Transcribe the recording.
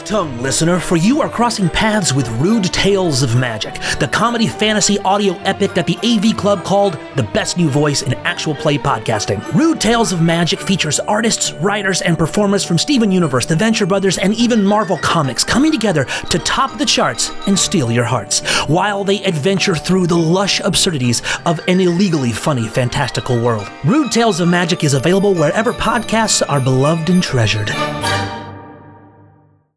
tongue, listener, for you are crossing paths with Rude Tales of Magic, the comedy fantasy audio epic that the AV Club called the best new voice in actual play podcasting. Rude Tales of Magic features artists, writers, and performers from Steven Universe, the Venture Brothers, and even Marvel Comics coming together to top the charts and steal your hearts, while they adventure through the lush absurdities of an illegally funny, fantastical world. Rude Tales of Magic is available wherever podcasts are beloved and treasured.